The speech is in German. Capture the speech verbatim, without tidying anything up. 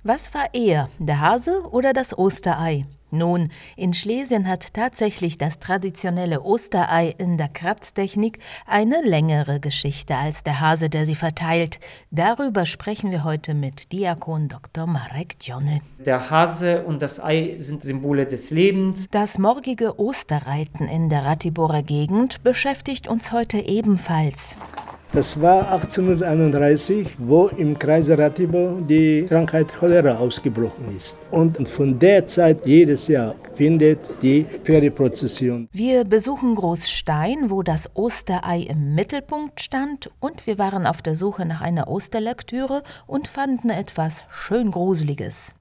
Was war eher, der Hase oder das Osterei? Nun, in Schlesien hat tatsächlich das traditionelle Osterei in der Kratztechnik eine längere Geschichte als der Hase, der sie verteilt. Darüber sprechen wir heute mit Diakon Doktor Marek Dziony. Der Hase und das Ei sind Symbole des Lebens. Das morgige Osterreiten in der Ratiborer Gegend beschäftigt uns heute ebenfalls. Das war achtzehnhunderteinunddreißig, wo im Kreise Ratibor die Krankheit Cholera ausgebrochen ist. Und von der Zeit jedes Jahr findet die Ferienprozession. Wir besuchen Großstein, wo das Osterei im Mittelpunkt stand, und wir waren auf der Suche nach einer Osterlektüre und fanden etwas schön Gruseliges.